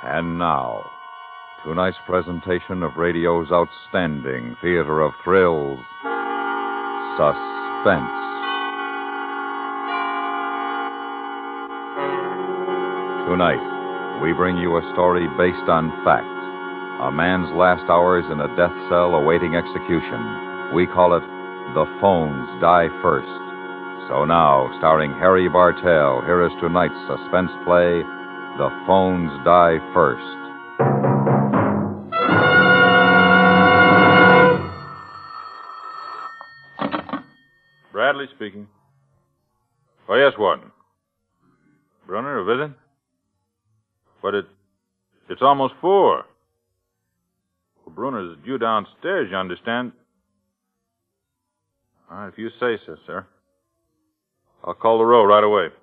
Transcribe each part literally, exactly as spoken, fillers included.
And now, tonight's presentation of radio's outstanding theater of thrills, Suspense. Tonight, we bring you a story based on fact. A man's last hours in a death cell awaiting execution. We call it The Phones Die First. So now, starring Harry Bartell, here is tonight's suspense play, The Phones Die First. Bradley speaking. Oh, yes, Warden. Brunner, a visit? But it, it's almost four. Well, Brunner's due downstairs, you understand. All right, if you say so, sir. I'll call the row right away.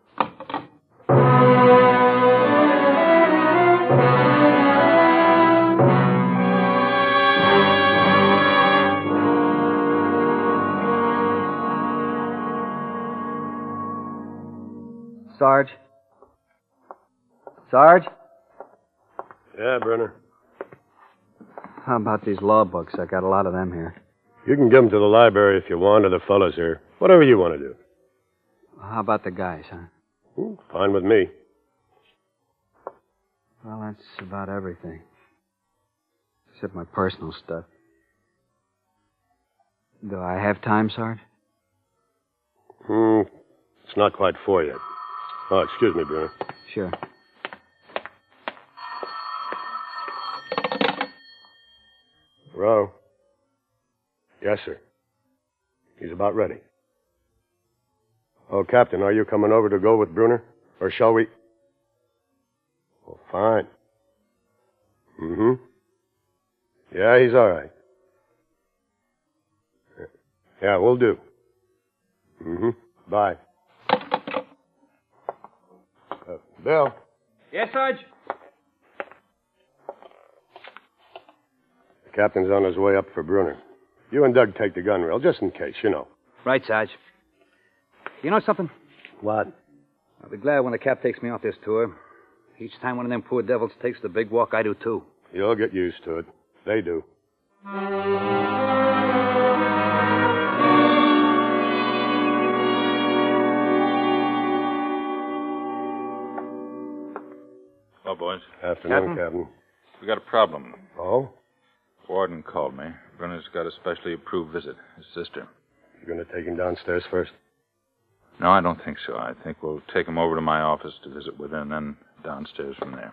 Sarge? Sarge? Yeah, Brunner. How about these law books? I got a lot of them here. You can give them to the library if you want, or the fellas here. Whatever you want to do. How about the guys, huh? Hmm, fine with me. Well, that's about everything. Except my personal stuff. Do I have time, Sarge? Hmm, it's not quite four yet. Oh, excuse me, Brunner. Sure. Row. Yes, sir. He's about ready. Oh, Captain, are you coming over to go with Brunner? Or shall we? Oh, fine. Mm-hmm. Yeah, he's all right. Yeah, we'll do. Mm-hmm. Bye. Uh, Bill. Yes, Sarge? The captain's on his way up for Brunner. You and Doug take the gun rail, just in case, you know. Right, Sarge. You know something? What? I'll be glad when the cap takes me off this tour. Each time one of them poor devils takes the big walk, I do too. You'll get used to it. They do. Hello, boys. Afternoon, Captain? Captain. We got a problem. Oh? Warden called me. Brunner's got a specially approved visit. His sister. You going to take him downstairs first? No, I don't think so. I think we'll take him over to my office to visit with her and then downstairs from there.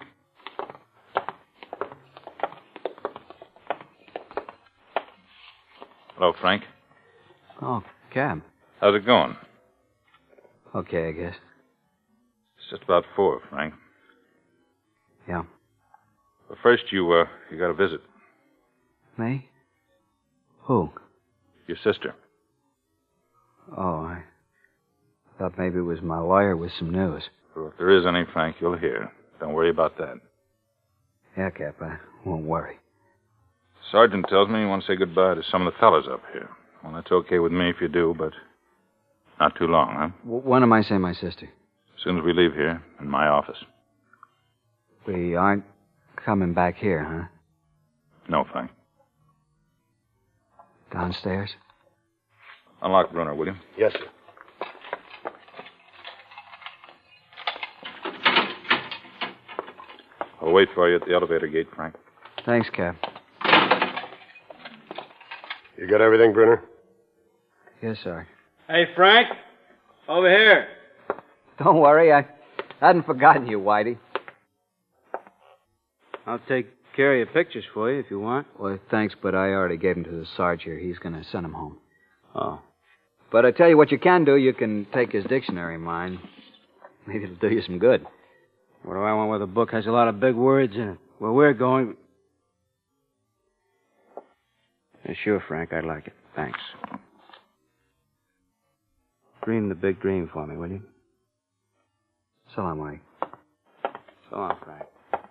Hello, Frank. Oh, Cab. How's it going? Okay, I guess. It's just about four, Frank. Yeah. But first, you, uh, you got a visit. Me? Who? Your sister. Oh, I thought maybe it was my lawyer with some news. Well, if there is any, Frank, you'll hear. Don't worry about that. Yeah, Cap, I won't worry. Sergeant tells me you want to say goodbye to some of the fellas up here. Well, that's okay with me if you do, but not too long, huh? W- when am I seeing my sister? As soon as we leave here, in my office. We aren't coming back here, huh? No, Frank. Downstairs? Unlock Brunner, will you? Yes, sir. I'll wait for you at the elevator gate, Frank. Thanks, Cap. You got everything, Brunner? Yes, sir. Hey, Frank. Over here. Don't worry, I hadn't forgotten you, Whitey. I'll take care of your pictures for you if you want. Well, thanks, but I already gave them to the Sarge here. He's going to send them home. Oh. But I tell you what you can do. You can take his dictionary of mine. Maybe it'll do you some good. What do I want with a book has a lot of big words in it? Where we're going... Yeah, sure, Frank, I'd like it. Thanks. Dream the big dream for me, will you? So long, Mike. So long, Frank.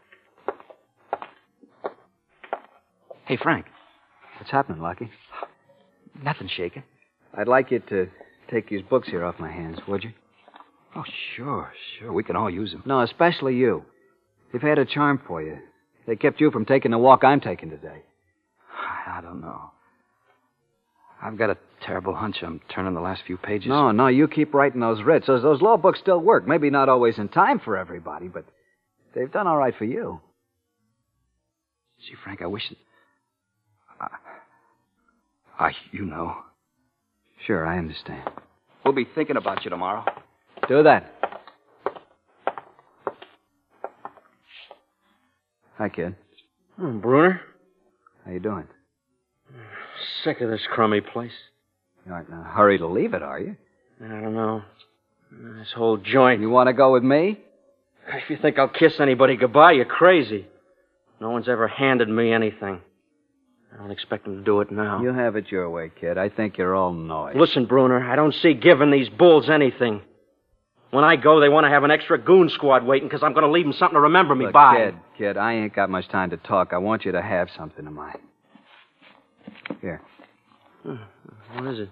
Hey, Frank. What's happening, Lucky? Nothing shaking. I'd like you to take these books here off my hands, would you? Oh, sure, sure. We can all use them. No, especially you. They've had a charm for you. They kept you from taking the walk I'm taking today. I don't know. I've got a terrible hunch I'm turning the last few pages. No, no, you keep writing those writs. Those, those law books still work. Maybe not always in time for everybody, but they've done all right for you. Gee, Frank, I wish... That... I... I... You know. Sure, I understand. We'll be thinking about you tomorrow. Do that. Hi, kid. Oh, Bruner? How you doing? Sick of this crummy place. You aren't in a hurry to leave it, are you? I don't know. This whole joint. You want to go with me? If you think I'll kiss anybody goodbye, you're crazy. No one's ever handed me anything. I don't expect them to do it now. You have it your way, kid. I think you're all noise. Listen, Bruner, I don't see giving these bulls anything. When I go, they want to have an extra goon squad waiting because I'm going to leave them something to remember me Look, by. Kid, kid, I ain't got much time to talk. I want you to have something of mine. Here. What is it?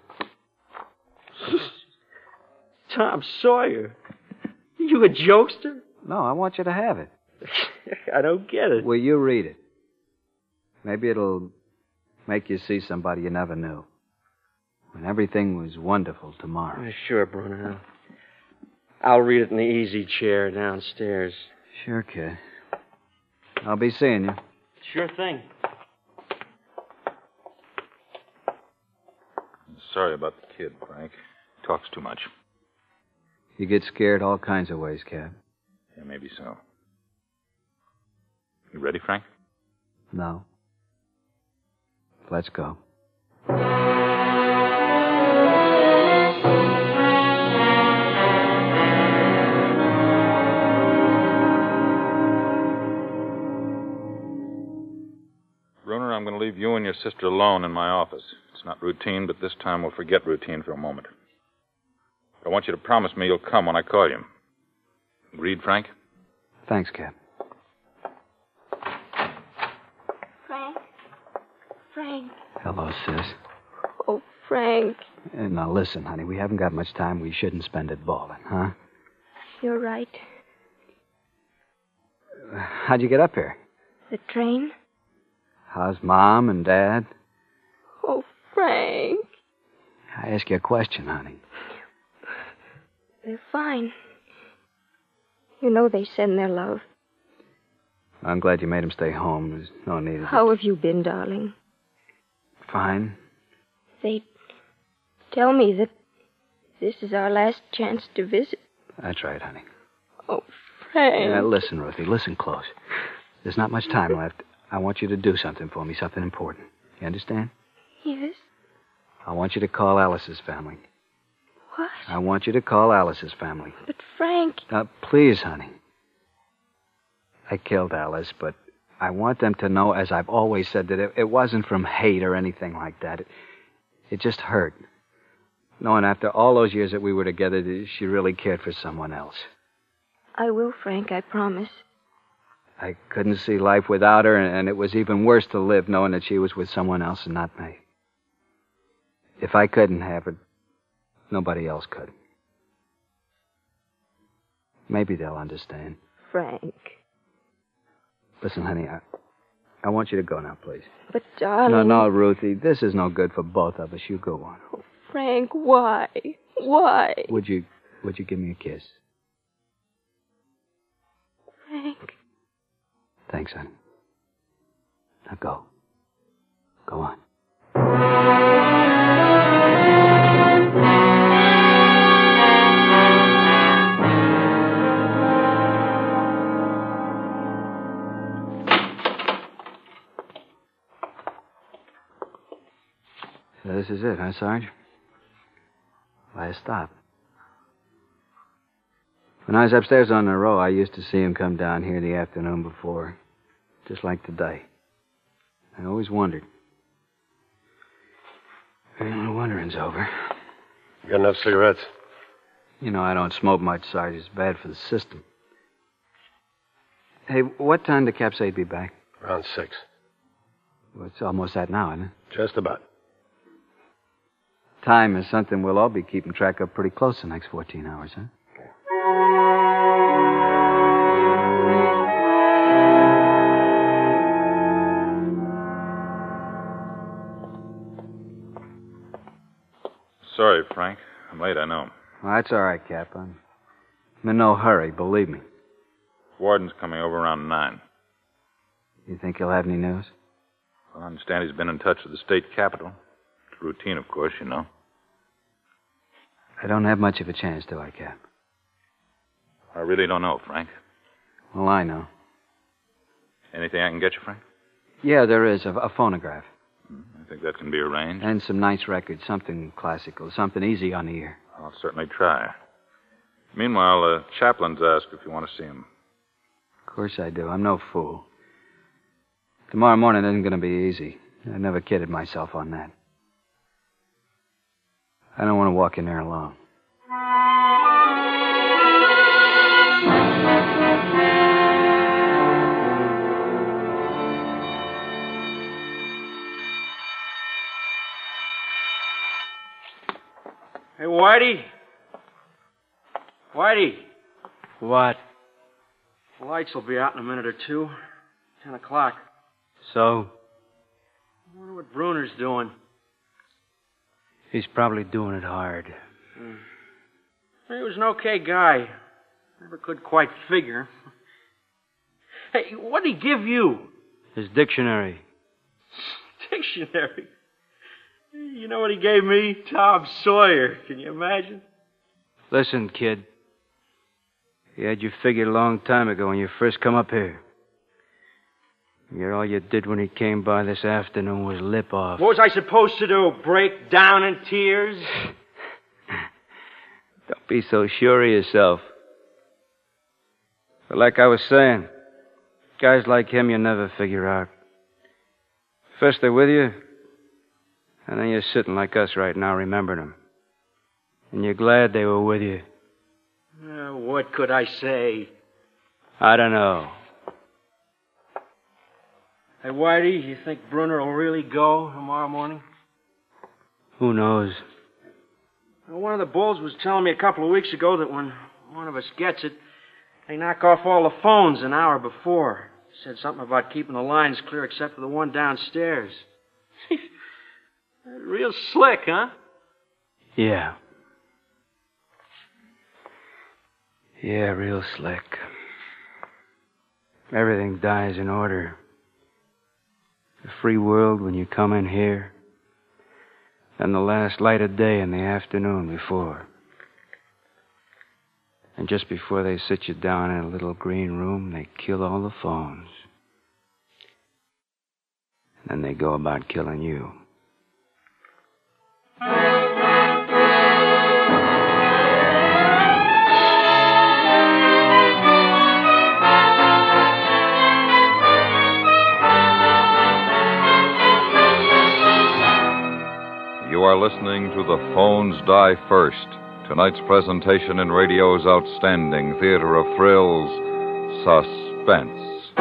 Tom Sawyer. You a jokester? No, I want you to have it. I don't get it. Will you read it? Maybe it'll make you see somebody you never knew. When everything was wonderful tomorrow. Uh, sure, Bruner. I'll read it in the easy chair downstairs. Sure, kid. I'll be seeing you. Sure thing. Sorry about the kid, Frank. He talks too much. You get scared all kinds of ways, Cap. Yeah, maybe so. You ready, Frank? No. Let's go. Bruner, I'm going to leave you and your sister alone in my office. It's not routine, but this time we'll forget routine for a moment. I want you to promise me you'll come when I call you. Agreed, Frank? Thanks, Cap. Frank? Frank? Hello, sis. Oh, Frank. And now listen, honey, we haven't got much time. We shouldn't spend it bawling, huh? You're right. How'd you get up here? The train? How's Mom and Dad? Oh, Frank. I ask you a question, honey. They're fine. You know they send their love. I'm glad you made them stay home. There's no need of How it. have you been, darling? Fine. They tell me that this is our last chance to visit. That's right, honey. Oh, Frank. Now, listen, Ruthie, listen close. There's not much time left. I want you to do something for me, something important. You understand? Yes? I want you to call Alice's family. What? I want you to call Alice's family. But, Frank... Now, please, honey. I killed Alice, but I want them to know, as I've always said, that it, it wasn't from hate or anything like that. It, it just hurt. Knowing after all those years that we were together, that she really cared for someone else. I will, Frank, I promise. I couldn't see life without her, and it was even worse to live knowing that she was with someone else and not me. If I couldn't have her, nobody else could. Maybe they'll understand. Frank. Listen, honey, I, I want you to go now, please. But, darling... No, no, Ruthie, this is no good for both of us. You go on. Oh, Frank, why? Why? Would you, would you give me a kiss? Frank. Thanks, honey. Now go. Go on. So this is it, huh, Sarge? Last stop. When I was upstairs on the row, I used to see him come down here the afternoon before, just like today. I always wondered. Well, the wondering's over. You got enough cigarettes? You know, I don't smoke much, Sarge. It's bad for the system. Hey, what time did Cap say he'd be back? Around six. Well, it's almost that now, isn't it? Just about. Time is something we'll all be keeping track of pretty close the next fourteen hours, huh? Sorry, Frank. I'm late, I know. Well, that's all right, Cap. I'm I'm in no hurry, believe me. Warden's coming over around nine. You think he'll have any news? Well, I understand he's been in touch with the state capitol. It's routine, of course, you know. I don't have much of a chance, do I, Cap? I really don't know, Frank. Well, I know. Anything I can get you, Frank? Yeah, there is. A, a phonograph. I think that can be arranged. And some nice records. Something classical. Something easy on the ear. I'll certainly try. Meanwhile, uh, Chaplin's asked if you want to see him. Of course I do. I'm no fool. Tomorrow morning isn't going to be easy. I never kidded myself on that. I don't want to walk in there alone. Hey, Whitey. Whitey. What? The lights will be out in a minute or two. Ten o'clock. So? I wonder what Bruner's doing. He's probably doing it hard. Hmm. He was an okay guy. Never could quite figure. Hey, what did he give you? His dictionary. Dictionary? You know what he gave me? Tom Sawyer. Can you imagine? Listen, kid. He had you figured a long time ago when you first come up here. Yet all you did when he came by this afternoon was lip off. What was I supposed to do? Break down in tears? Don't be so sure of yourself. But like I was saying, guys like him you never figure out. First they're with you, and then you're sitting like us right now remembering them. And you're glad they were with you. Uh, what could I say? I don't know. Hey, Whitey, you think Bruner will really go tomorrow morning? Who knows? Well, one of the bulls was telling me a couple of weeks ago that when one of us gets it, they knock off all the phones an hour before. Said something about keeping the lines clear except for the one downstairs. Real slick, huh? Yeah. Yeah, real slick. Everything dies in order. The free world when you come in here, and the last light of day in the afternoon before. And just before they sit you down in a little green room, they kill all the phones. And then they go about killing you. You are listening to The Phones Die First, tonight's presentation in radio's outstanding theater of thrills, Suspense.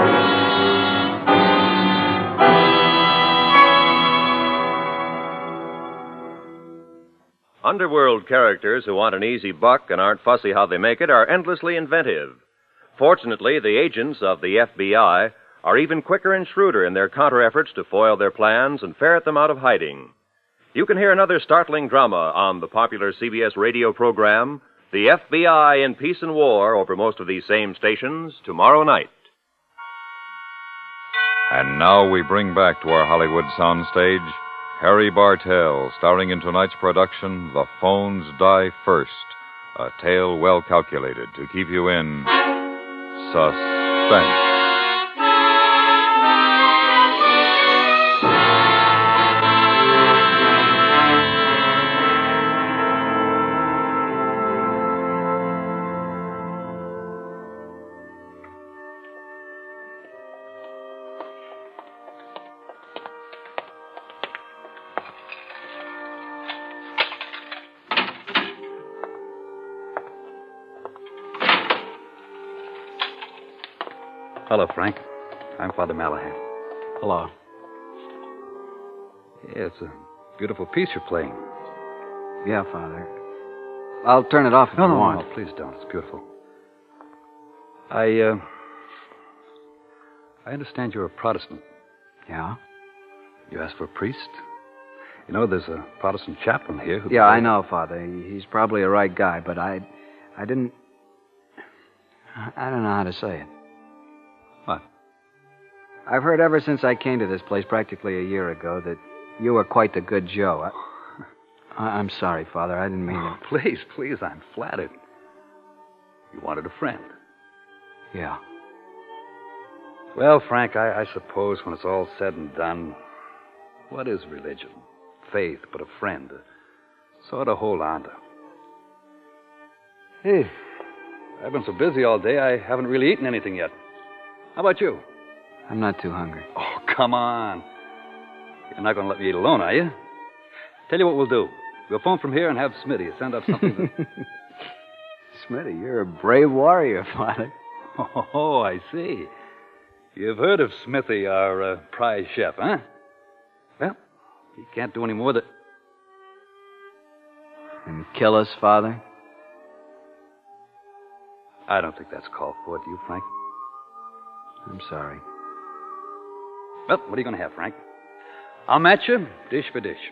Underworld characters who want an easy buck and aren't fussy how they make it are endlessly inventive. Fortunately, the agents of the F B I are even quicker and shrewder in their counter-efforts to foil their plans and ferret them out of hiding. You can hear another startling drama on the popular C B S radio program, The F B I in Peace and War, over most of these same stations, tomorrow night. And now we bring back to our Hollywood soundstage Harry Bartell, starring in tonight's production, The Phones Die First, a tale well calculated to keep you in suspense. Hello, Frank. I'm Father Malahan. Hello. Yeah, it's a beautiful piece you're playing. Yeah, Father. I'll turn it off if No, you no, want. no, please don't. It's beautiful. I, uh... I understand you're a Protestant. Yeah? You asked for a priest? You know, there's a Protestant chaplain here who... Yeah, I know, Father. He- He's probably a right guy, but I... I didn't... I don't know how to say it. What? I've heard ever since I came to this place practically a year ago that you were quite the good Joe. I, I'm sorry, Father. I didn't mean Oh, it. please, please, I'm flattered. You wanted a friend. Yeah. Well, Frank, I, I suppose when it's all said and done, what is religion? Faith, but a friend. To sort of hold on to. Hey, I've been so busy all day, I haven't really eaten anything yet. How about you? I'm not too hungry. Oh, come on. You're not going to let me eat alone, are you? Tell you what we'll do. We'll phone from here and have Smitty send up something that... Smitty, you're a brave warrior, Father. Oh, I see. You've heard of Smithy, our uh, prize chef, huh? Well, he can't do any more than... And kill us, Father? I don't think that's called for, do you, Frank? I'm sorry. Well, what are you going to have, Frank? I'll match you, dish for dish.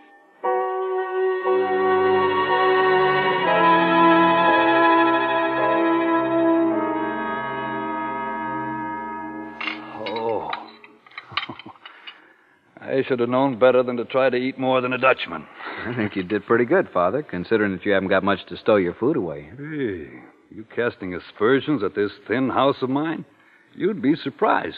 Oh. I should have known better than to try to eat more than a Dutchman. I think you did pretty good, Father, considering that you haven't got much to stow your food away. Hey, you casting aspersions at this thin house of mine? You'd be surprised.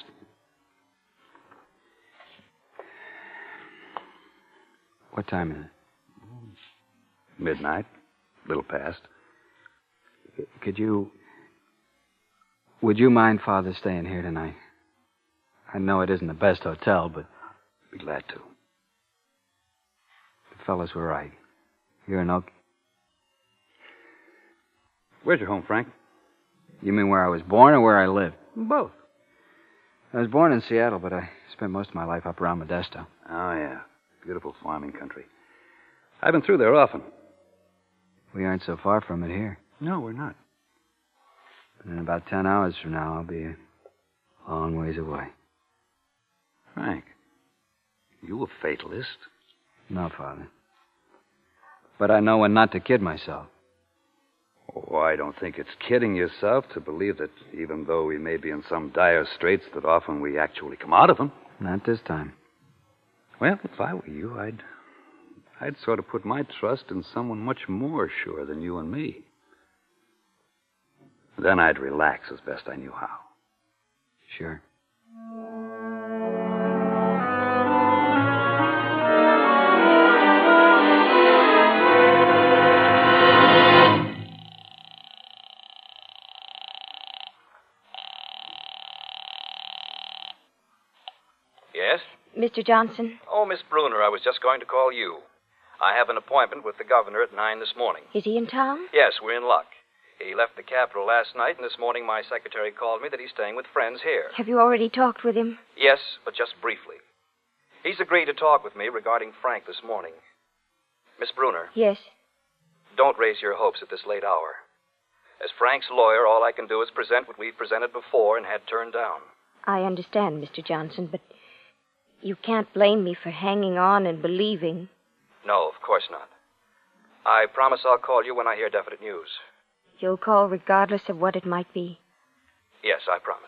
What time is it? Midnight. A little past. Could you... Would you mind, Father, staying here tonight? I know it isn't the best hotel, but... Be glad to. The fellas were right. You're an oak... Where's your home, Frank? You mean where I was born or where I live? Both. I was born in Seattle, but I spent most of my life up around Modesto. Oh, yeah. Beautiful farming country. I've been through there often. We aren't so far from it here. No, we're not. But in about ten hours from now, I'll be a long ways away. Frank, you a fatalist? No, Father. But I know when not to kid myself. Oh, I don't think it's kidding yourself to believe that even though we may be in some dire straits, that often we actually come out of them. Not this time. Well, if I were you, I'd... I'd sort of put my trust in someone much more sure than you and me. Then I'd relax as best I knew how. Sure. Yes? Mister Johnson, Oh, Miss Bruner, I was just going to call you. I have an appointment with the governor at nine this morning. is he in town? Yes, we're in luck. He left the capital last night, and this morning my secretary called me that he's staying with friends here. Have you already talked with him? Yes, but just briefly. He's agreed to talk with me regarding Frank this morning. Miss Bruner, Yes. don't raise your hopes at this late hour. As Frank's lawyer, all I can do is present what we've presented before and had turned down. I understand, Mister Johnson, but you can't blame me for hanging on and believing. No, of course not. I promise I'll call you when I hear definite news. You'll call regardless of what it might be. Yes, I promise.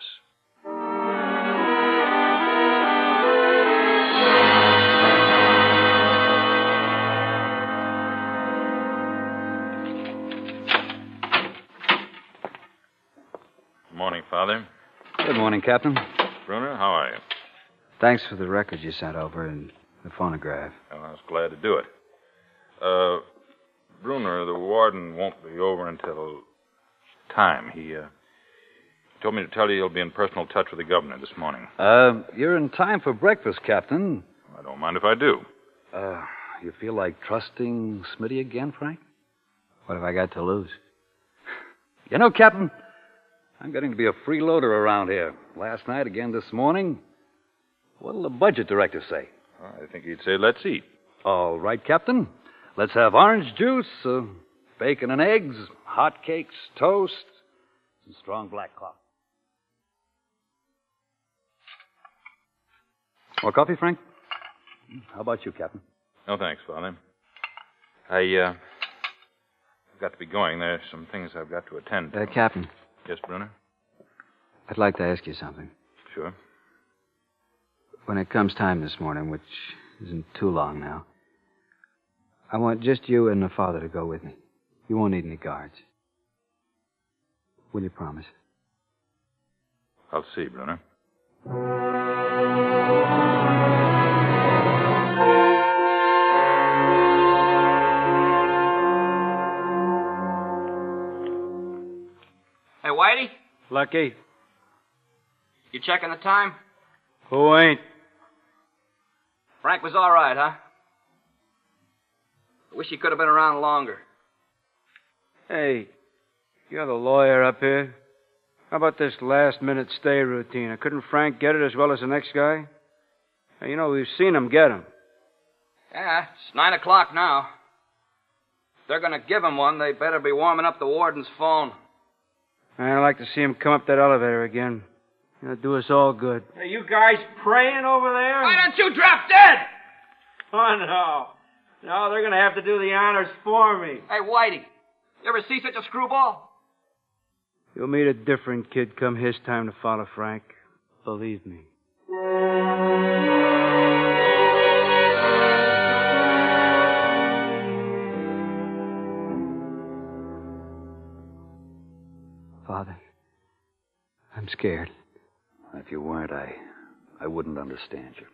Morning, Father. Good morning, Captain. Bruner, how are you? Thanks for the record you sent over and the phonograph. Well, I was glad to do it. Uh, Bruner, the warden won't be over until time. He, uh, told me to tell you he'll be in personal touch with the governor this morning. Uh, you're in time for breakfast, Captain. I don't mind if I do. Uh, you feel like trusting Smitty again, Frank? What have I got to lose? You know, Captain, I'm getting to be a freeloader around here. Last night, again this morning. What'll the budget director say? I think he'd say, let's eat. All right, Captain. Let's have orange juice, uh, bacon and eggs, hot cakes, toast, and strong black coffee. More coffee, Frank? How about you, Captain? No, thanks, Father. I, uh, I've got to be going. There's some things I've got to attend to. Uh, Captain. Yes, Bruner? I'd like to ask you something. Sure. When it comes time this morning, which isn't too long now, I want just you and the father to go with me. You won't need any guards. Will you promise? I'll see, Bruner. Hey, Whitey, Lucky. you checking the time? Who ain't? Frank was all right, huh? I wish he could have been around longer. Hey, you're the lawyer up here. How about this last-minute stay routine? Couldn't Frank get it as well as the next guy? Now, you know, we've seen him get him. Yeah, it's nine o'clock now. If they're going to give him one, they better be warming up the warden's phone. I'd like to see him come up that elevator again. It'll do us all good. Are you guys praying over there? Why don't you drop dead? Oh, no. No, they're going to have to do the honors for me. Hey, Whitey, you ever see such a screwball? You'll meet a different kid come his time to follow Frank. Believe me. Father, I'm scared. If you weren't, I, I wouldn't understand you.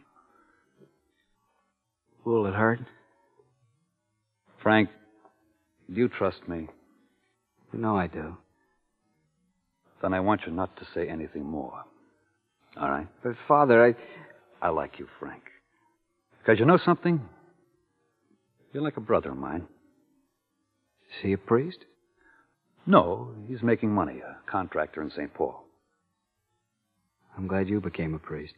Will it hurt? Frank, do you trust me? You know I do. Then I want you not to say anything more. All right? But, Father, I... I like you, Frank. Because you know something? You're like a brother of mine. Is he a priest? No, he's making money, a contractor in Saint Paul. I'm glad you became a priest.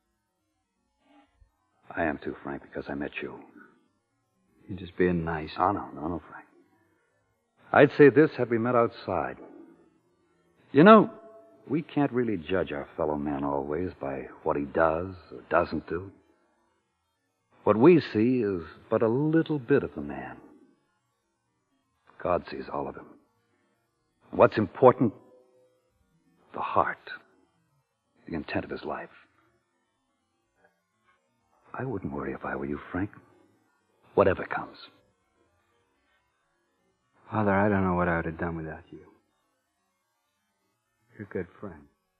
I am too, Frank, because I met you. You're just being nice. Oh, no, no, no, Frank. I'd say this had we met outside. You know, we can't really judge our fellow man always by what he does or doesn't do. What we see is but a little bit of the man. God sees all of him. What's important? The heart. The intent of his life. I wouldn't worry if I were you, Frank. Whatever comes. Father, I don't know what I would have done without you. You're a good friend.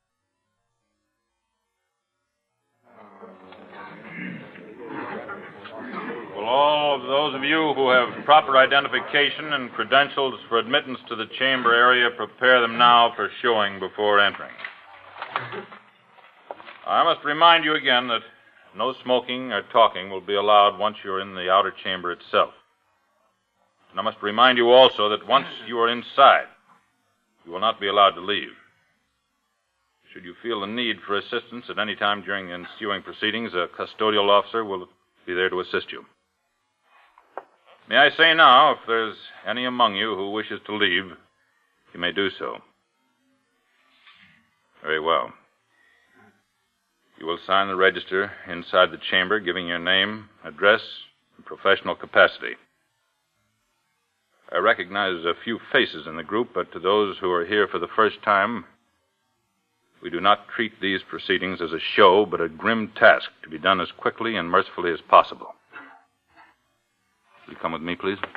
Will all of those of you who have proper identification and credentials for admittance to the chamber area prepare them now for showing before entering? I must remind you again that no smoking or talking will be allowed once you're in the outer chamber itself. And I must remind you also that once you are inside, you will not be allowed to leave. Should you feel the need for assistance at any time during the ensuing proceedings, a custodial officer will be there to assist you. May I say now, if there's any among you who wishes to leave, you may do so. Very well. You will sign the register inside the chamber, giving your name, address, and professional capacity. I recognize a few faces in the group, but to those who are here for the first time, we do not treat these proceedings as a show, but a grim task to be done as quickly and mercifully as possible. Will you come with me, please?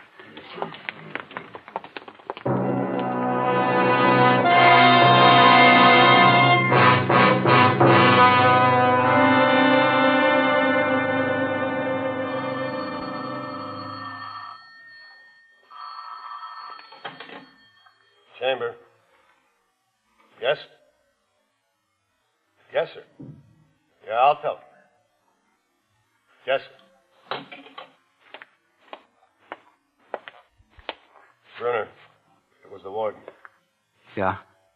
Chamber. Yes? Yes, sir. Yeah, I'll tell him. Yes, sir. Brunner, it was the warden. Yeah?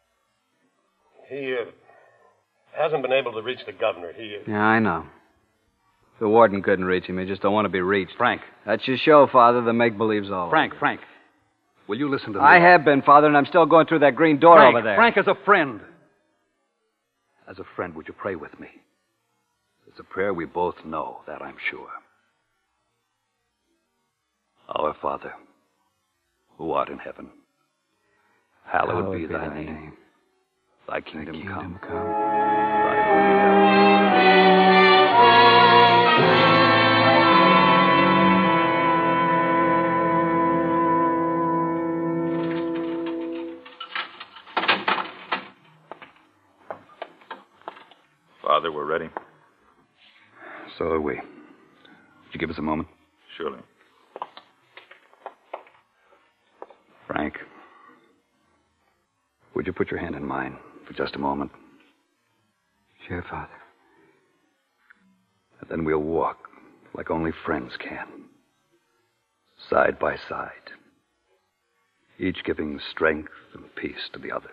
He uh, hasn't been able to reach the governor. He. Uh... Yeah, I know. The warden couldn't reach him. He just don't want to be reached. Frank. That's your show, Father. The make-believe's all Frank, over. Frank. Will you listen to me? I have been, Father, and I'm still going through that green door Frank, over there. Frank, as a friend. As a friend, would you pray with me? It's a prayer we both know, that I'm sure. Our Father, who art in heaven, hallowed, Hallowed be be thy thy name. name. Thy kingdom, Thy kingdom come. come. Thy will be done. Father, we're ready. So are we. Would you give us a moment? Surely. Frank, would you put your hand in mine for just a moment? Sure, Father. And then we'll walk like only friends can. Side by side. Each giving strength and peace to the other.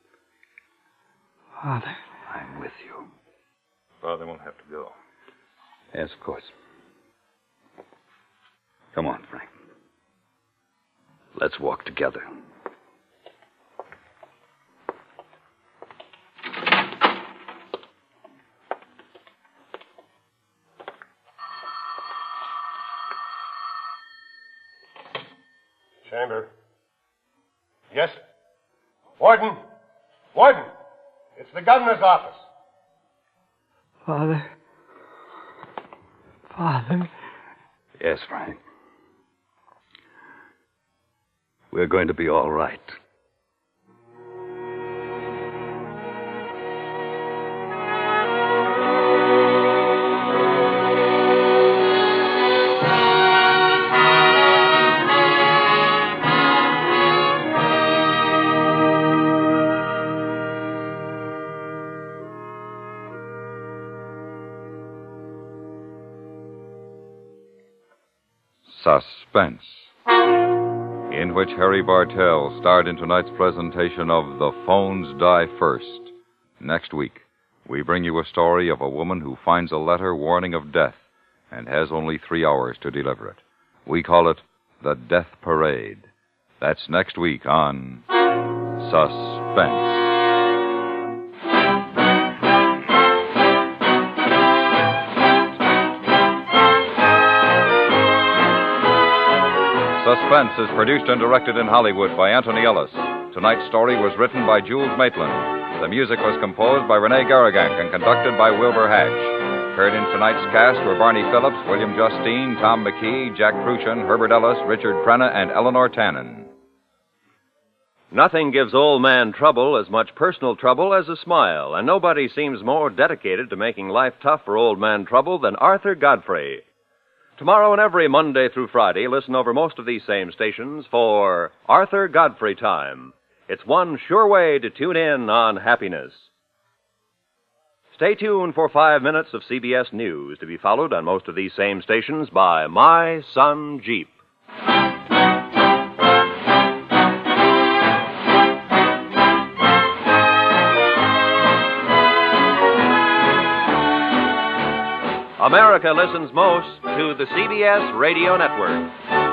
Father. I'm with you. Father won't have to go. Yes, of course. Come on, Frank. Let's walk together. Chamber. Yes? Warden! Warden! It's the governor's office. Father. Father. Yes, Frank. We're going to be all right. Suspense, in which Harry Bartell starred in tonight's presentation of The Phones Die First. Next week, we bring you a story of a woman who finds a letter warning of death and has only three hours to deliver it. We call it The Death Parade. That's next week on Suspense. Suspense is produced and directed in Hollywood by Anthony Ellis. Tonight's story was written by Jules Maitland. The music was composed by Rene Garrigank and conducted by Wilbur Hatch. Heard in tonight's cast were Barney Phillips, William Justine, Tom McKee, Jack Crucian, Herbert Ellis, Richard Crenna, and Eleanor Tannen. Nothing gives old man trouble as much personal trouble as a smile, and nobody seems more dedicated to making life tough for old man trouble than Arthur Godfrey. Tomorrow and every Monday through Friday, listen over most of these same stations for Arthur Godfrey Time. It's one sure way to tune in on happiness. Stay tuned for five minutes of C B S News, to be followed on most of these same stations by My Son Jeep. America listens most to the C B S Radio Network.